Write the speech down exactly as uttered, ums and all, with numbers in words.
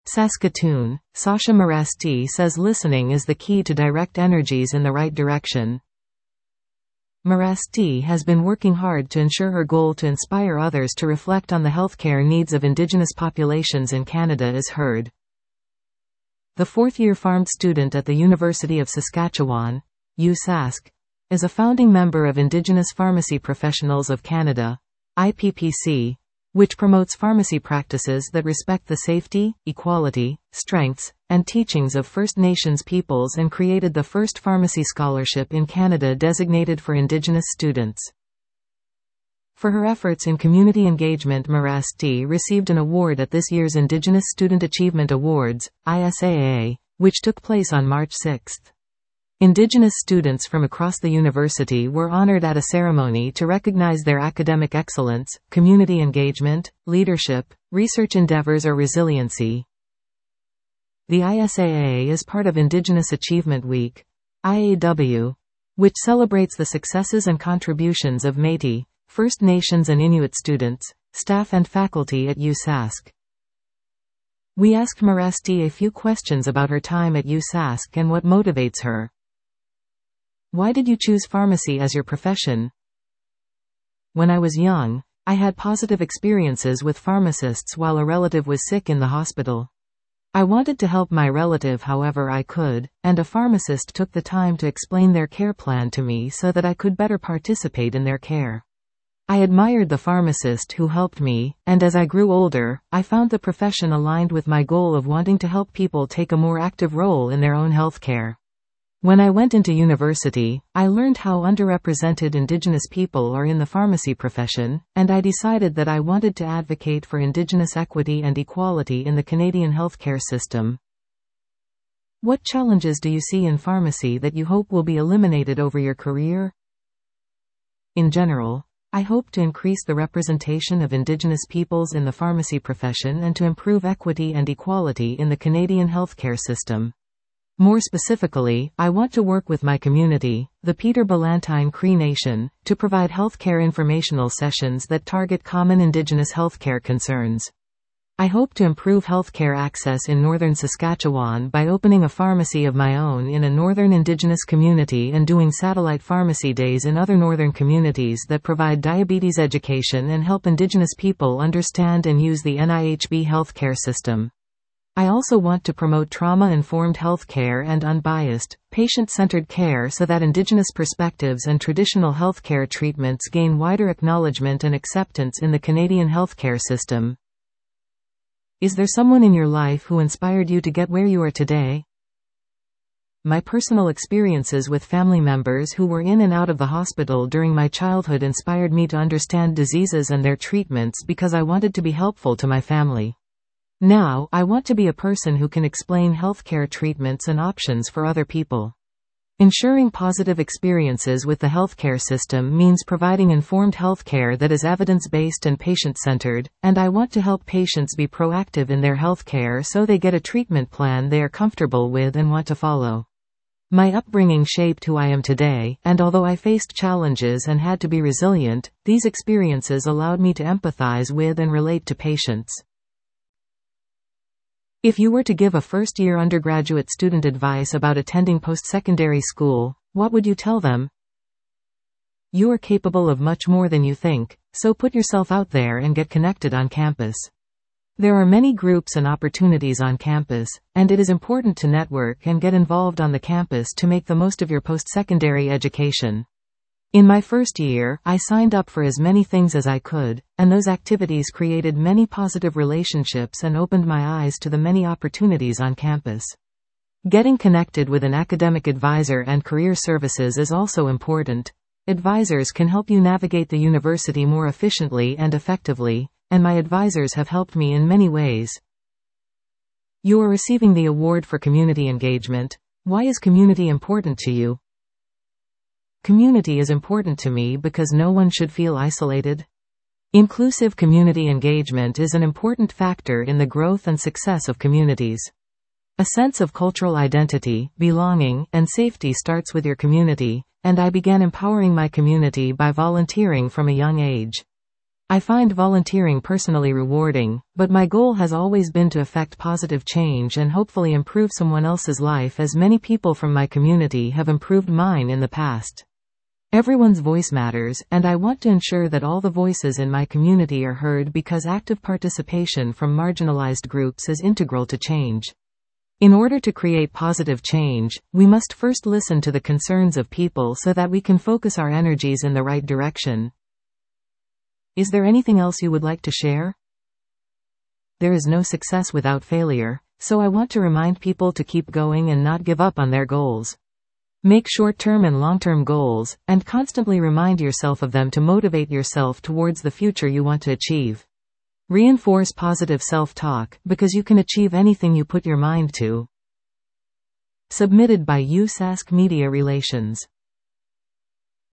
Saskatoon, Sasha Maresti says listening is the key to direct energies in the right direction. Maresti has been working hard to ensure her goal to inspire others to reflect on the healthcare needs of Indigenous populations in Canada is heard. The fourth-year pharm student at the University of Saskatchewan, U Sask, is a founding member of Indigenous Pharmacy Professionals of Canada, I P P C, which promotes pharmacy practices that respect the safety, equality, strengths, and teachings of First Nations peoples and created the first pharmacy scholarship in Canada designated for Indigenous students. For her efforts in community engagement, Maresti received an award at this year's Indigenous Student Achievement Awards, I S A A, which took place on March sixth. Indigenous students from across the university were honored at a ceremony to recognize their academic excellence, community engagement, leadership, research endeavors or resiliency. The I S A A is part of Indigenous Achievement Week, I A W, which celebrates the successes and contributions of Métis, First Nations and Inuit students, staff and faculty at U Sask. We asked Maresti a few questions about her time at U Sask and what motivates her. Why did you choose pharmacy as your profession? When I was young, I had positive experiences with pharmacists while a relative was sick in the hospital. I wanted to help my relative however I could, and a pharmacist took the time to explain their care plan to me so that I could better participate in their care. I admired the pharmacist who helped me, and as I grew older, I found the profession aligned with my goal of wanting to help people take a more active role in their own health care. When I went into university, I learned how underrepresented Indigenous people are in the pharmacy profession, and I decided that I wanted to advocate for Indigenous equity and equality in the Canadian healthcare system. What challenges do you see in pharmacy that you hope will be eliminated over your career? In general, I hope to increase the representation of Indigenous peoples in the pharmacy profession and to improve equity and equality in the Canadian healthcare system. More specifically, I want to work with my community, the Peter Ballantyne Cree Nation, to provide healthcare informational sessions that target common Indigenous healthcare concerns. I hope to improve healthcare access in northern Saskatchewan by opening a pharmacy of my own in a northern Indigenous community and doing satellite pharmacy days in other northern communities that provide diabetes education and help Indigenous people understand and use the N I H B healthcare system. I also want to promote trauma-informed health care and unbiased, patient-centered care so that Indigenous perspectives and traditional healthcare treatments gain wider acknowledgement and acceptance in the Canadian healthcare system. Is there someone in your life who inspired you to get where you are today? My personal experiences with family members who were in and out of the hospital during my childhood inspired me to understand diseases and their treatments because I wanted to be helpful to my family. Now, I want to be a person who can explain healthcare treatments and options for other people. Ensuring positive experiences with the healthcare system means providing informed healthcare that is evidence-based and patient-centered, and I want to help patients be proactive in their healthcare so they get a treatment plan they are comfortable with and want to follow. My upbringing shaped who I am today, and although I faced challenges and had to be resilient, these experiences allowed me to empathize with and relate to patients. If you were to give a first-year undergraduate student advice about attending post-secondary school, what would you tell them? You are capable of much more than you think, so put yourself out there and get connected on campus. There are many groups and opportunities on campus, and it is important to network and get involved on the campus to make the most of your post-secondary education. In my first year, I signed up for as many things as I could, and those activities created many positive relationships and opened my eyes to the many opportunities on campus. Getting connected with an academic advisor and career services is also important. Advisors can help you navigate the university more efficiently and effectively, and my advisors have helped me in many ways. You are receiving the award for community engagement. Why is community important to you? Community is important to me because no one should feel isolated. Inclusive community engagement is an important factor in the growth and success of communities. A sense of cultural identity, belonging, and safety starts with your community, and I began empowering my community by volunteering from a young age. I find volunteering personally rewarding, but my goal has always been to effect positive change and hopefully improve someone else's life as many people from my community have improved mine in the past. Everyone's voice matters, and I want to ensure that all the voices in my community are heard because active participation from marginalized groups is integral to change. In order to create positive change, we must first listen to the concerns of people so that we can focus our energies in the right direction. Is there anything else you would like to share? There is no success without failure, so I want to remind people to keep going and not give up on their goals. Make short-term and long-term goals, and constantly remind yourself of them to motivate yourself towards the future you want to achieve. Reinforce positive self-talk, because you can achieve anything you put your mind to. Submitted by U S A S C Media Relations.